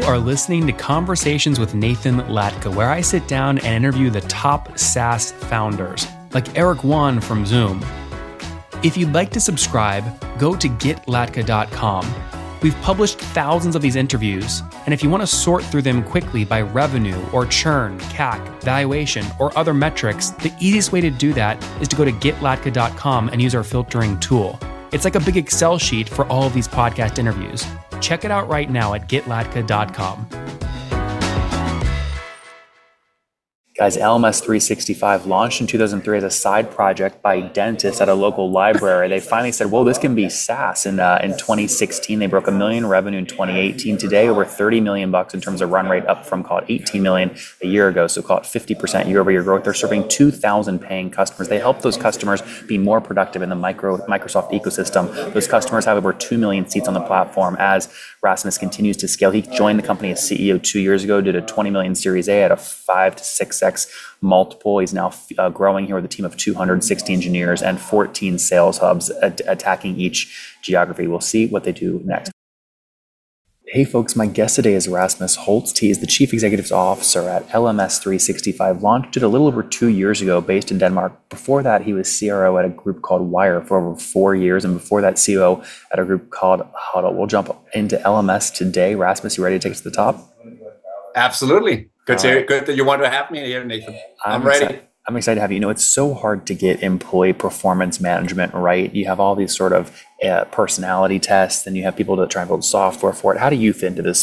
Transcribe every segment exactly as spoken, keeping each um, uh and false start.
are listening to Conversations with Nathan Latka, where I sit down and interview the top SaaS founders, like Eric Yuan from Zoom. If you'd like to subscribe, go to get latka dot com. We've published thousands of these interviews, and if you want to sort through them quickly by revenue or churn, C A C, valuation, or other metrics, the easiest way to do that is to go to get latka dot com and use our filtering tool. It's like a big Excel sheet for all of these podcast interviews. Check it out right now at get latka dot com. Guys, L M S three sixty-five launched in two thousand three as a side project by dentists at a local library. They finally said, whoa, this can be SaaS. And uh, in twenty sixteen, they broke a million revenue in twenty eighteen. Today, over thirty million bucks in terms of run rate, up from, call it, eighteen million a year ago. So call it fifty percent year over year growth. They're serving two thousand paying customers. They help those customers be more productive in the micro Microsoft ecosystem. Those customers have over two million seats on the platform as Rasmus continues to scale. He joined the company as C E O two years ago, did a twenty million Series A at a five to six X multiple. He's now uh, growing here with a team of two hundred sixty engineers and fourteen sales hubs at- attacking each geography. We'll see what they do next. Hey folks, my guest today is Rasmus Holst. He is the Chief Executive Officer at L M S three sixty-five, launched it a little over two years ago, based in Denmark. Before that, he was C R O at a group called Wire for over four years, and before that, C O O at a group called Huddle. We'll jump into L M S today. Rasmus, you ready to take us to the top? Absolutely. Good to right. good that you want to have me here, Nathan. I'm, I'm ready. Excited. I'm excited to have you. You know, it's so hard to get employee performance management right. You have all these sort of uh, personality tests, and you have people that try and build software for it. How do you fit into this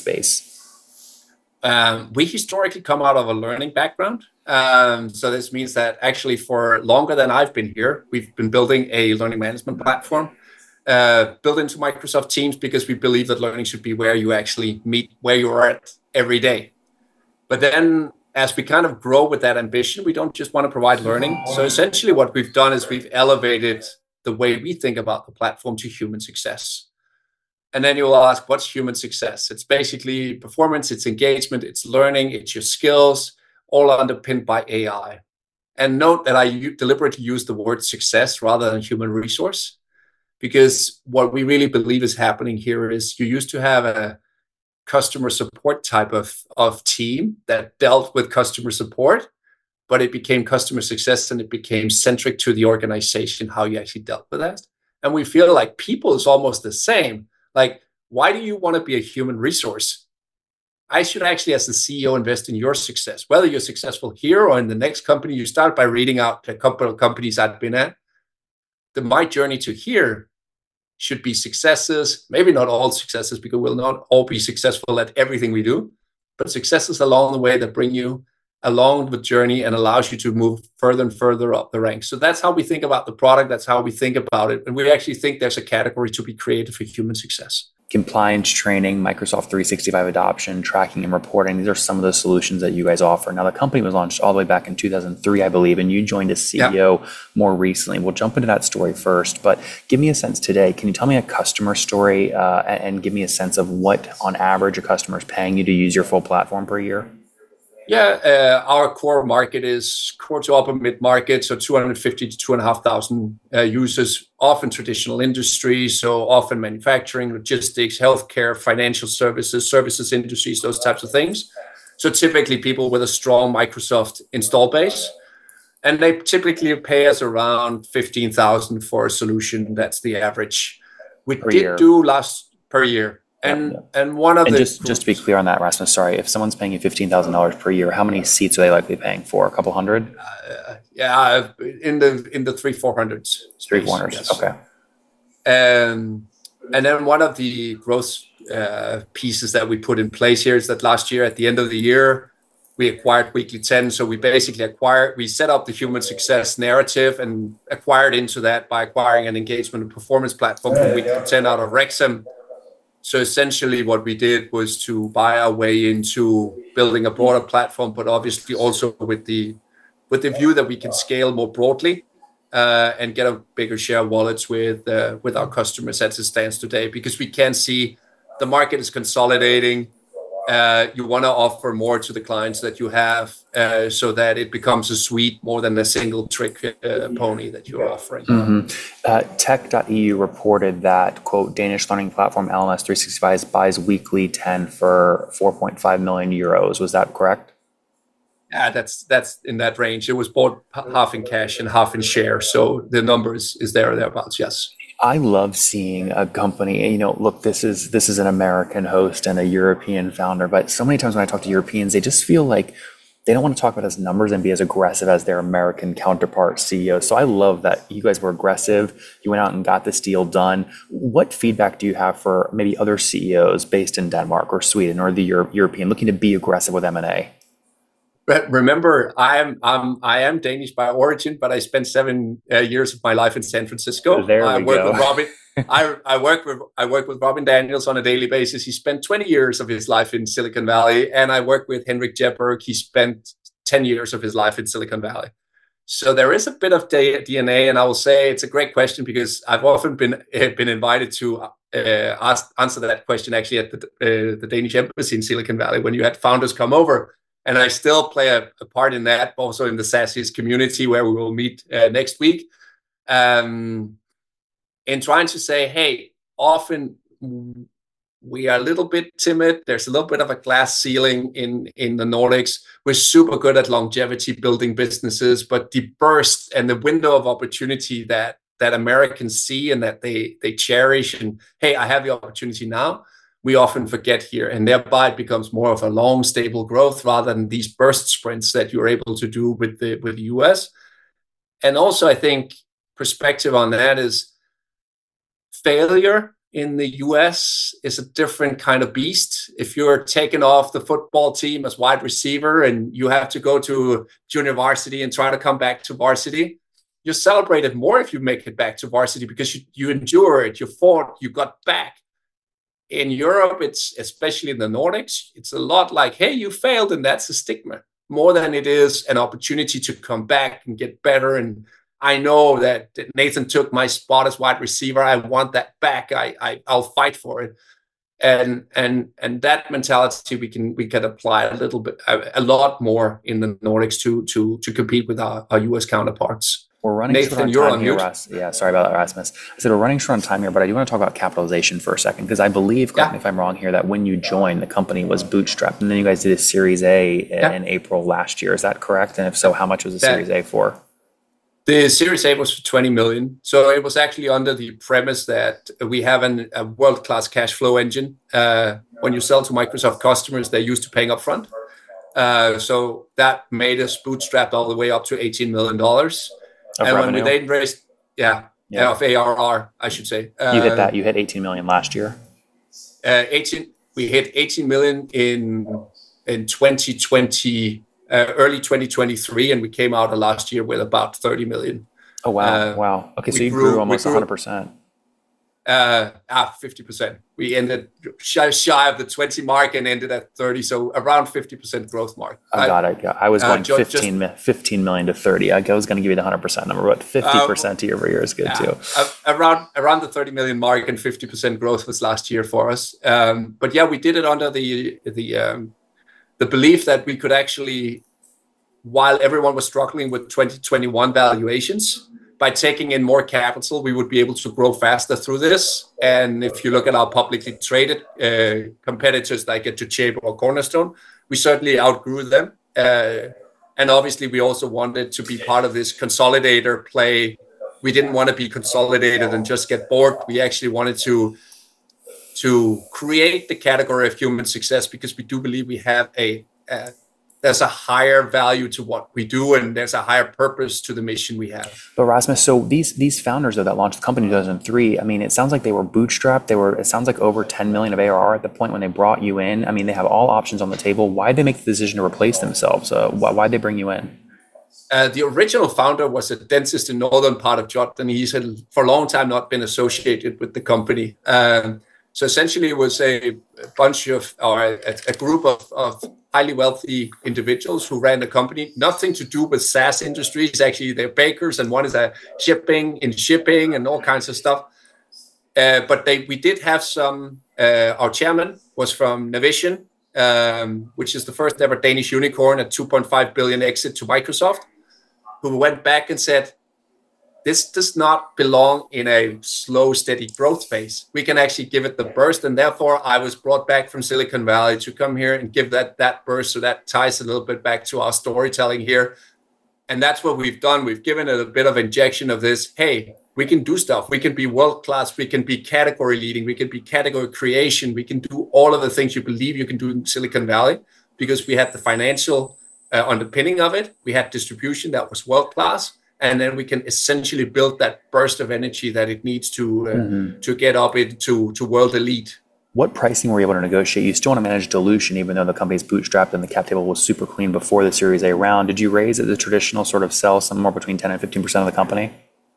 space? Um, we historically come out of a learning background. Um, so this means that actually for longer than I've been here, we've been building a learning management platform uh, built into Microsoft Teams, because we believe that learning should be where you actually meet where you are at every day. But then as we kind of grow with that ambition, we don't just want to provide learning. So essentially what we've done is we've elevated the way we think about the platform to human success. And then you will ask, what's human success? It's basically performance, it's engagement, it's learning, it's your skills, all underpinned by A I. And note that I u- deliberately use the word success rather than human resource, because what we really believe is happening here is you used to have a customer support type of, of team that dealt with customer support, but it became customer success and it became centric to the organization, how you actually dealt with that. And we feel like people is almost the same. Like, why do you want to be a human resource? I should actually, as the C E O, invest in your success, whether you're successful here or in the next company. You start by reading out a couple of companies I've been at. The my journey to here should be successes, maybe not all successes, because we'll not all be successful at everything we do, but successes along the way that bring you along the journey and allows you to move further and further up the ranks. So that's how we think about the product. That's how we think about it. And we actually think there's a category to be created for human success. Compliance training, Microsoft three sixty-five adoption, tracking and reporting. These are some of the solutions that you guys offer. Now, the company was launched all the way back in two thousand three, I believe, and you joined as C E O yeah. more recently. We'll jump into that story first, but give me a sense today. Can you tell me a customer story uh, and give me a sense of what, on average, a customer is paying you to use your full platform per year? Yeah, uh, our core market is core to upper mid-market, so two hundred fifty to two thousand five hundred uh, users, often traditional industries, so often manufacturing, logistics, healthcare, financial services, services industries, those types of things. So typically people with a strong Microsoft install base, and they typically pay us around fifteen thousand for a solution. That's the average. We per did year. do last per year. And yep, yep. and one of and the just just to be clear on that, Rasmus, sorry, if someone's paying you fifteen thousand dollars per year, how many seats are they likely paying for? A couple hundred? Uh, yeah, in the in the three four hundreds. Three four hundreds. Yes. Okay. And and then one of the growth uh, pieces that we put in place here is that last year at the end of the year we acquired Weekly ten. So we basically acquired, we set up the human success narrative and acquired into that by acquiring an engagement and performance platform for Weekly ten out of Wrexham. So essentially what we did was to buy our way into building a broader platform, but obviously also with the with the view that we can scale more broadly uh, and get a bigger share of wallets with uh, with our customers as it stands today, because we can see the market is consolidating Uh, you want to offer more to the clients that you have, uh, so that it becomes a suite more than a single trick uh, pony that you're offering. Mm-hmm. Uh, tech dot e u reported that, quote, Danish learning platform L M S three sixty-five buys weekly ten for four point five million euros. Was that correct? Yeah, that's that's in that range. It was bought half in cash and half in shares, so the number is, is there or thereabouts. Yes. I love seeing a company, you know, look, this is this is an American host and a European founder, but so many times when I talk to Europeans, they just feel like they don't want to talk about as numbers and be as aggressive as their American counterpart C E Os. So I love that you guys were aggressive. You went out and got this deal done. What feedback do you have for maybe other C E Os based in Denmark or Sweden or the Euro- European looking to be aggressive with M and A? Remember, I am I'm, I am Danish by origin, but I spent seven uh, years of my life in San Francisco. There I we work go. with Robin. I I work with I work with Robin Daniels on a daily basis. He spent twenty years of his life in Silicon Valley, and I work with Henrik Jebberg. He spent ten years of his life in Silicon Valley. So there is a bit of D N A, and I will say it's a great question because I've often been been invited to uh, ask, answer that question actually at the uh, the Danish embassy in Silicon Valley when you had founders come over. And I still play a, a part in that, also in the SaaSies community where we will meet uh, next week. Um, in trying to say, hey, often we are a little bit timid. There's a little bit of a glass ceiling in, in the Nordics. We're super good at longevity building businesses, but the burst and the window of opportunity that that Americans see and that they they cherish, and hey, I have the opportunity now, we often forget here, and thereby it becomes more of a long, stable growth rather than these burst sprints that you're able to do with the with the U S. And also, I think perspective on that is failure in the U S is a different kind of beast. If you're taken off the football team as wide receiver and you have to go to junior varsity and try to come back to varsity, you're celebrated more if you make it back to varsity because you, you endure it, you fought, you got back. In Europe, it's especially in the Nordics, it's a lot like, hey, you failed, and that's a stigma more than it is an opportunity to come back and get better. And I know that Nathan took my spot as wide receiver. I want that back. I, I I'll fight for it. And and and that mentality we can we can apply a little bit a, a lot more in the Nordics to to to compete with our, our U S counterparts. We're running Nathan, short on you're time on here, mute. Russ. Yeah, sorry about that, Rasmus. I said we're running short on time here, but I do want to talk about capitalization for a second because I believe, correct Yeah. me if I'm wrong here, that when you joined, the company was bootstrapped, and then you guys did a Series A Yeah. in April last year. Is that correct? And if so, how much was the That- Series A for? The Series A was for twenty million. So it was actually under the premise that we have an, a world-class cash flow engine. Uh, when you sell to Microsoft customers, they're used to paying upfront. Uh, so that made us bootstrapped all the way up to eighteen million dollars. Of And revenue? when we then raised, yeah, Yeah. of A R R, I should say. Uh, You hit that. You hit eighteen million last year. Uh, eighteen. We hit eighteen million in in twenty twenty, uh, early twenty twenty-three, and we came out of last year with about thirty million. Oh, wow. Uh, wow. Okay, so we you grew- grew we almost grew- one hundred percent. Uh, ah, fifty percent. We ended shy, shy of the twenty mark and ended at thirty, so around fifty percent growth mark. I got it. Yeah, I was uh, going ju- fifteen, mi- fifteen million to thirty. I was going to give you the one hundred percent number, but fifty percent year over year is good Yeah, too. uh, around around the thirty million mark, and fifty percent growth was last year for us. Um, but yeah, we did it under the the um, the belief that we could actually, while everyone was struggling with twenty twenty-one valuations, by taking in more capital, we would be able to grow faster through this. And if you look at our publicly traded uh, competitors like a Docebo or Cornerstone, we certainly outgrew them. Uh, and obviously, we also wanted to be part of this consolidator play. We didn't want to be consolidated and just get bored. We actually wanted to, to create the category of human success because we do believe we have a, a there's a higher value to what we do, and there's a higher purpose to the mission we have. But Rasmus, so these these founders though that launched the company in two thousand three, I mean, it sounds like they were bootstrapped. They were, it sounds like over ten million of A R R at the point when they brought you in. I mean, they have all options on the table. Why'd they make the decision to replace themselves? Uh, why, why'd they bring you in? Uh, the original founder was a dentist in northern part of Jutland. He's had for a long time not been associated with the company. Um, so essentially it was a bunch of, or a, a group of, of highly wealthy individuals who ran the company. Nothing to do with SaaS industries. Actually, they're bakers, and one is a shipping in shipping and all kinds of stuff. Uh, but they, we did have some. Uh, our chairman was from Navision, um, which is the first ever Danish unicorn, a two point five billion exit to Microsoft, who went back and said, this does not belong in a slow, steady growth phase. We can actually give it the burst. And therefore, I was brought back from Silicon Valley to come here and give that, that burst. So that ties a little bit back to our storytelling here. And that's what we've done. We've given it a bit of injection of this. Hey, we can do stuff. We can be world-class. We can be category leading. We can be category creation. We can do all of the things you believe you can do in Silicon Valley because we had the financial uh, underpinning of it. We had distribution that was world-class. And then we can essentially build that burst of energy that it needs to uh, mm-hmm. to get up into to world elite. What pricing were you able to negotiate? You still want to manage dilution, even though the company's bootstrapped and the cap table was super clean before the Series A round. Did you raise at the traditional sort of sell somewhere between ten and fifteen percent of the company?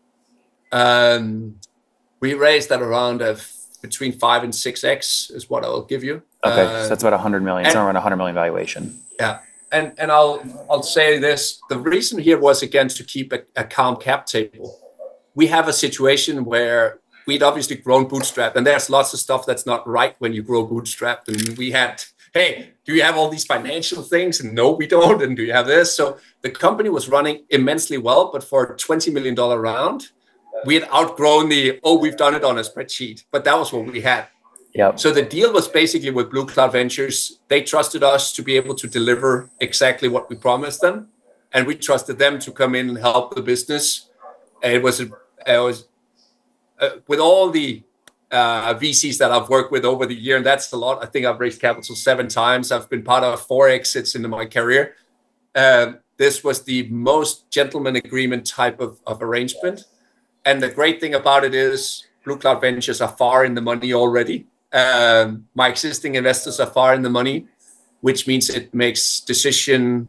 Um, we raised at around a f- between five and six X is what I will give you. Okay, uh, so that's about one hundred million. It's around one hundred million valuation. Yeah. And and I'll I'll say this. The reason here was, again, to keep a, a calm cap table. We have a situation where we'd obviously grown bootstrapped, and there's lots of stuff that's not right when you grow bootstrapped. And we had, hey, do you have all these financial things? And no, we don't. And do you have this? So the company was running immensely well, but for a twenty million dollars round, we had outgrown the, oh, we've done it on a spreadsheet. But that was what we had. Yep. So the deal was basically with Blue Cloud Ventures. They trusted us to be able to deliver exactly what we promised them, and we trusted them to come in and help the business. And it was, it was uh, with all the uh, V Cs that I've worked with over the year, and that's a lot. I think I've raised capital seven times. I've been part of four exits in my career. Um, this was the most gentleman agreement type of, of arrangement. And the great thing about it is Blue Cloud Ventures are far in the money already. Um, my existing investors are far in the money, which means it makes decision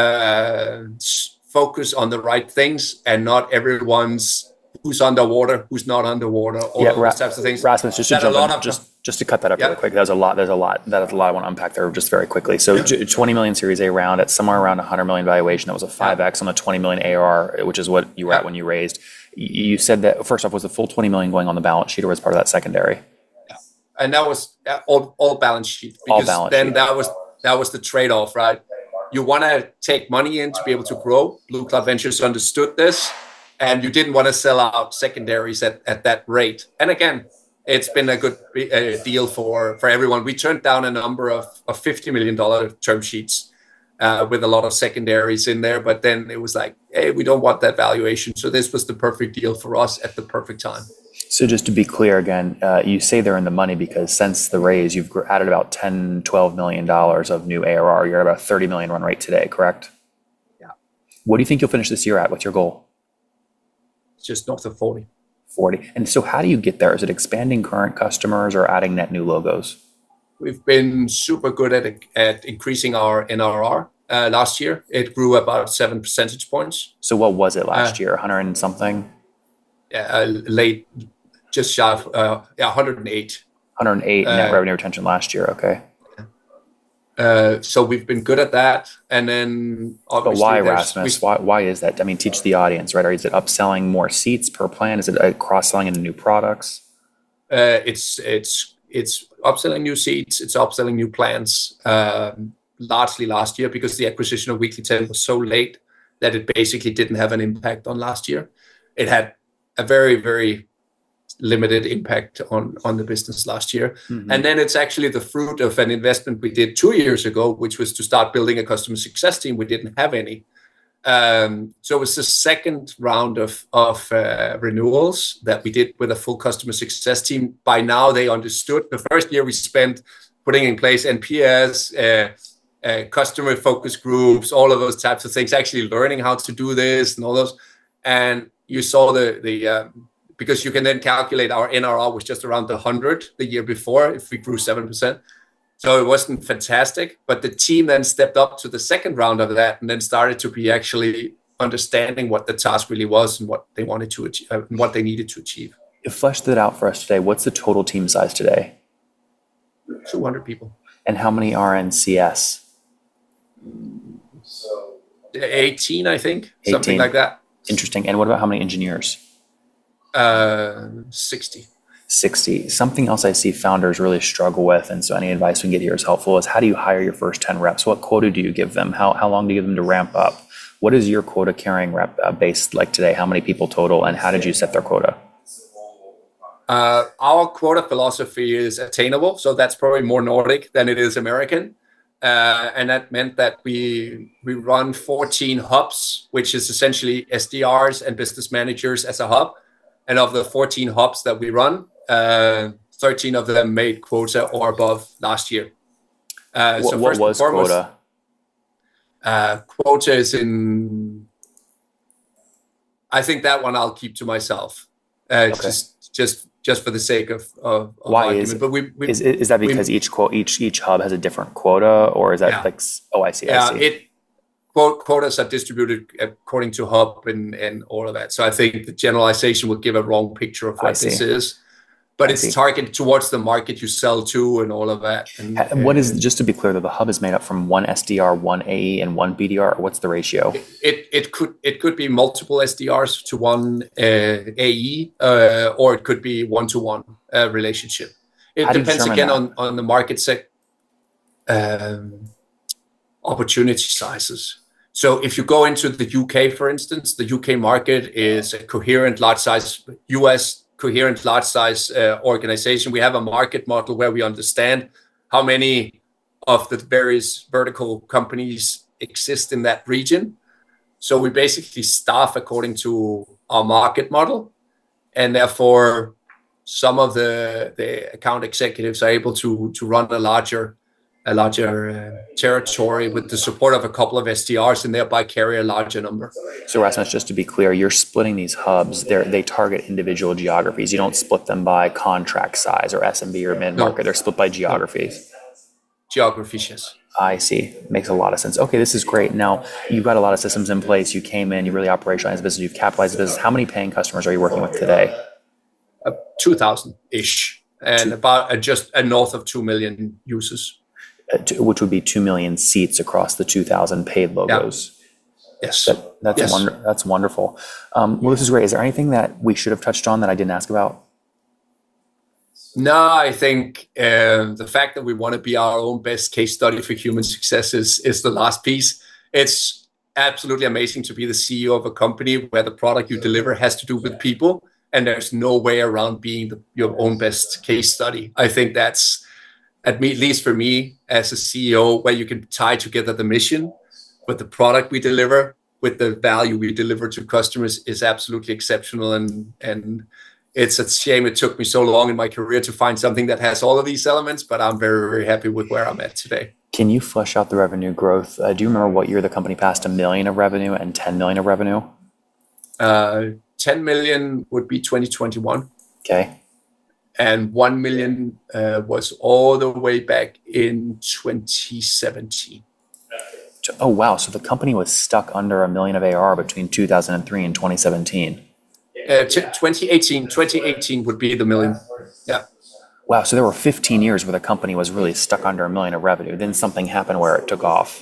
uh, focus on the right things and not everyone's who's underwater, who's not underwater, all yeah, those Ra- types of things. Rasmus, just to jump in, of, just, just to cut that up yeah. really quick. There's a lot. There's a lot. That's a lot I want to unpack there just very quickly. So, yeah. twenty million Series A round at somewhere around one hundred million valuation. That was a five X yeah. on the twenty million A R R, which is what you were yeah. at when you raised. You said that first off, was the full twenty million going on the balance sheet, or was part of that secondary? And that was all, all balance sheet, because all balance then sheet. that was that was the trade-off, right? You want to take money in to be able to grow. Blue Cloud Ventures understood this, and you didn't want to sell out secondaries at, at that rate. And again, it's been a good uh, deal for, for everyone. We turned down a number of, of fifty million dollars term sheets uh, with a lot of secondaries in there, but then it was like, hey, we don't want that valuation. So this was the perfect deal for us at the perfect time. So just to be clear again, uh, you say they're in the money because since the raise, you've added about ten, twelve million dollars of new A R R. You're at about thirty million run rate today, correct? Yeah. What do you think you'll finish this year at? What's your goal? It's just north of forty. forty. And so how do you get there? Is it expanding current customers or adding net new logos? We've been super good at, at increasing our N R R. Uh, last year, it grew about seven percentage points. So what was it last uh, year? one hundred and something? Uh, late. Just shy of uh, yeah, one hundred eight. one hundred eight net uh, revenue retention last year. Okay. Uh, so we've been good at that, and then obviously. But why, Rasmus? Why why is that? I mean, teach the audience, right? Or is it upselling more seats per plan? Is it cross selling into new products? Uh, it's it's it's upselling new seats. It's upselling new plans. Um, largely last year, because the acquisition of Weekly ten was so late that it basically didn't have an impact on last year. It had a very very limited impact on, on the business last year. Mm-hmm. And then it's actually the fruit of an investment we did two years ago, which was to start building a customer success team. We didn't have any. Um, so it was the second round of, of uh, renewals that we did with a full customer success team. By now, they understood. The first year we spent putting in place N P S, uh, uh, customer focus groups, all of those types of things, actually learning how to do this and all those. And you saw the, the um, because you can then calculate our N R R was just around the one hundred the year before if we grew seven percent. So it wasn't fantastic, but the team then stepped up to the second round of that and then started to be actually understanding what the task really was and what they wanted to achieve, uh, and what they needed to achieve. You fleshed that out for us today. What's the total team size today? two hundred people. And how many are in C S? eighteen, I think, eighteen. Something like that. Interesting. And what about how many engineers? Uh, sixty. sixty. Something else I see founders really struggle with, and so any advice we can get here is helpful, is how do you hire your first ten reps? What quota do you give them? How, how long do you give them to ramp up? What is your quota carrying rep uh, base like today? How many people total, and how did you set their quota? Uh, our quota philosophy is attainable, so that's probably more Nordic than it is American. Uh, and that meant that we we run fourteen hubs, which is essentially S D Rs and business managers as a hub. And of the fourteen hubs that we run, uh, thirteen of them made quota or above last year. Uh, what so what first was foremost, quota? Uh, quota is in, I think that one I'll keep to myself, uh, Okay. just just just for the sake of, of, of Why argument. is- But we, we Is is that because we- each quote each each hub has a different quota, or is that Yeah. like s- oh I see I yeah, see it quote quotas are distributed according to hub and and all of that. So I think the generalization would give a wrong picture of I what this see. is. But I it's see. targeted towards the market you sell to and all of that. And, And what is, just to be clear, that the hub is made up from one S D R, one A E, and one B D R, or what's the ratio? it it could it could be multiple S D Rs to one uh, A E, uh, or it could be one to one relationship. It How do you depends determine again that? on on the market sec um, opportunity sizes. So if you go into the U K, for instance, the U K market is a coherent large size U S coherent large size uh, organization. We have a market model where we understand how many of the various vertical companies exist in that region. So we basically staff according to our market model, and therefore some of the, the account executives are able to to run a larger a larger uh, territory with the support of a couple of S D Rs and thereby carry a larger number. So Rasmus, just to be clear, you're splitting these hubs. They they target individual geographies. You don't split them by contract size or S M B or mid market. No. They're split by geographies. Geographies, yes. I see. Makes a lot of sense. Okay, this is great. Now, you've got a lot of systems in place. You came in, you really operationalized the business, you've capitalized the business. How many paying customers are you working with today? Uh, two thousand ish, and about uh, just uh, north of two million users. Uh, to- which would be two million seats across the two thousand paid logos. Yes. That, that's, Yes. wonder, that's wonderful. Um, well, this is great. Is there anything that we should have touched on that I didn't ask about? No, I think uh, the fact that we want to be our own best case study for human success is, is the last piece. It's absolutely amazing to be the C E O of a company where the product you deliver has to do with people, and there's no way around being the, your own best case study. I think that's, at me, at least for me as a C E O, where you can tie together the mission with the product we deliver, with the value we deliver to customers, is absolutely exceptional. And and it's a shame it took me so long in my career to find something that has all of these elements, but I'm very, very happy with where I'm at today. Can you flesh out the revenue growth? Uh, do you remember what year the company passed a million of revenue and ten million of revenue? Uh, ten million would be twenty twenty-one. Okay. And one million uh, was all the way back in twenty seventeen. Oh, wow. So the company was stuck under a million of A R between two thousand three and twenty seventeen. Uh, t- twenty eighteen, twenty eighteen would be the million. Yeah. Wow. So there were fifteen years where the company was really stuck under a million of revenue. Then something happened where it took off.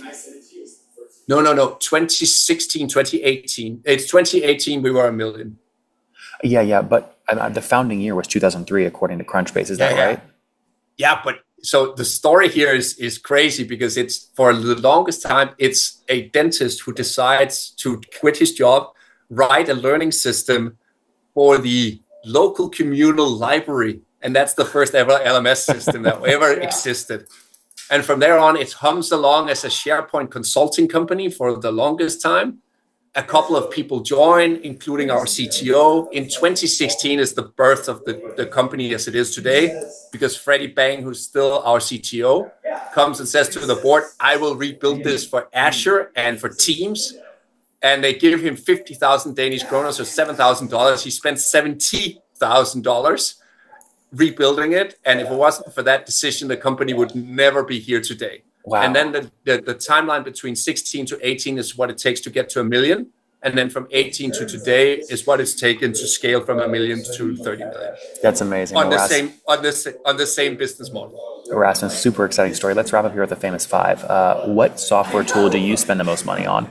No, no, no. twenty sixteen, twenty eighteen. It's twenty eighteen, we were a million. Yeah, yeah. But uh, the founding year was two thousand three, according to Crunchbase. Is that Yeah, yeah. right? Yeah, but so the story here is is crazy because it's, for the longest time, it's a dentist who decides to quit his job, write a learning system for the local communal library. And that's the first ever L M S system that ever existed. And from there on, it hums along as a SharePoint consulting company for the longest time. A couple of people join, including our C T O. In twenty sixteen is the birth of the, the company as it is today, because Freddie Bang, who's still our C T O, comes and says to the board, I will rebuild this for Azure and for Teams. And they give him fifty thousand Danish kroner, so seven thousand dollars. He spent seventy thousand dollars rebuilding it. And if it wasn't for that decision, the company would never be here today. Wow. And then the, the, the timeline between sixteen to eighteen is what it takes to get to a million. And then from eighteen to today is what it's taken to scale from a million to thirty million. That's amazing. On the Ras- same on this on the same business model. Rasmus, super exciting story. Let's wrap up here with the famous five. Uh, what software tool do you spend the most money on?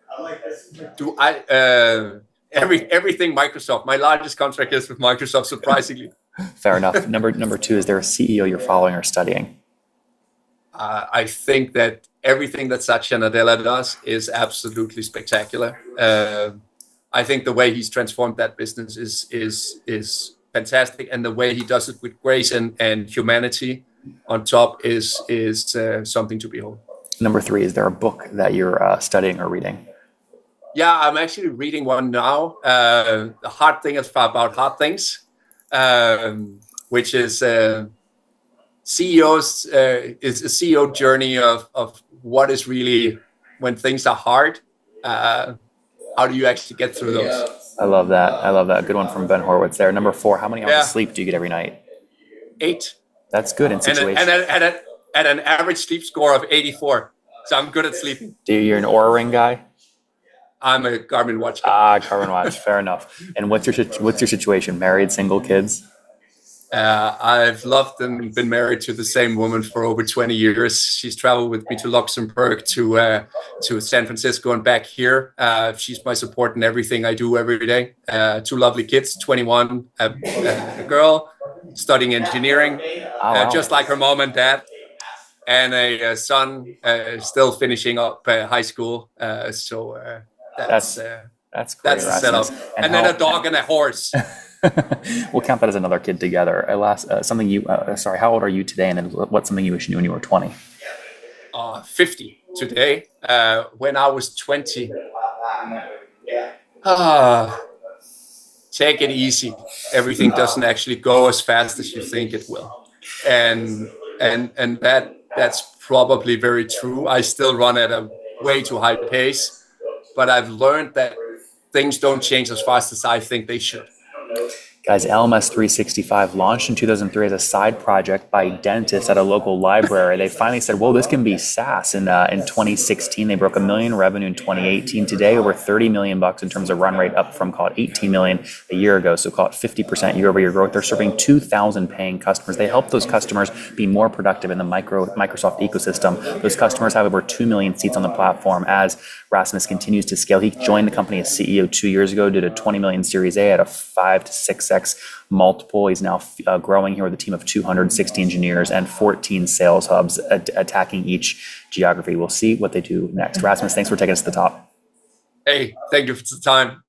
Do I uh, every everything Microsoft? My largest contract is with Microsoft, surprisingly. Fair enough. Number number two, is there a C E O you're following or studying? Uh, I think that everything that Satya Nadella does is absolutely spectacular. Uh, I think the way he's transformed that business is is is fantastic, and the way he does it with grace and, and humanity on top is is uh, something to behold. Number three, is there a book that you're uh, studying or reading? Yeah, I'm actually reading one now. Uh, the hard thing is about hard things, um, which is uh, C E Os. Uh, is a C E O journey of of what is really when things are hard. Uh, how do you actually get through those? I love that. I love that. Good one from Ben Horowitz there. Number four, how many hours Yeah. of sleep do you get every night? Eight. That's good in And, a, situations. and, a, and a, at an average sleep score of eighty-four. So I'm good at sleeping. Do you're an Aura Ring guy? I'm a Garmin watch guy. Ah, Carbon Watch. Fair enough. And what's your sit- what's your situation? Married, single, kids? Uh, I've loved and been married to the same woman for over twenty years. She's traveled with me to Luxembourg, to uh, to San Francisco, and back here. Uh, she's my support in everything I do every day. Uh, two lovely kids, twenty-one, a, a girl studying engineering, Oh, wow. uh, just like her mom and dad, and a, a son uh, still finishing up uh, high school. Uh, so uh, that's That's- uh, That's great, that's the setup. Rasmus. And, then how- a dog and a horse. We'll count that as another kid together. I last uh, something you. Uh, sorry, how old are you today? And then what's something you wish you knew when you were twenty? Uh, fifty today. Uh, when I was twenty, ah, take it easy. Everything doesn't actually go as fast as you think it will, and and and that that's probably very true. I still run at a way too high pace, but I've learned that things don't change as fast as I think they should. Guys, L M S three sixty-five launched in two thousand three as a side project by dentists at a local library. They finally said, "Whoa, this can be SaaS." In uh, in twenty sixteen, they broke a million revenue in twenty eighteen. Today, over thirty million bucks in terms of run rate, up from call it eighteen million a year ago. So call it fifty percent year over year growth. They're serving two thousand paying customers. They help those customers be more productive in the micro Microsoft ecosystem. Those customers have over two million seats on the platform. As Rasmus continues to scale, he joined the company as C E O two years ago, did a twenty million Series A at a five to six x multiple. He's now uh, growing here with a team of two hundred sixty engineers and fourteen sales hubs at- attacking each geography. We'll see what they do next. Rasmus, thanks for taking us to the top. Hey, thank you for the time.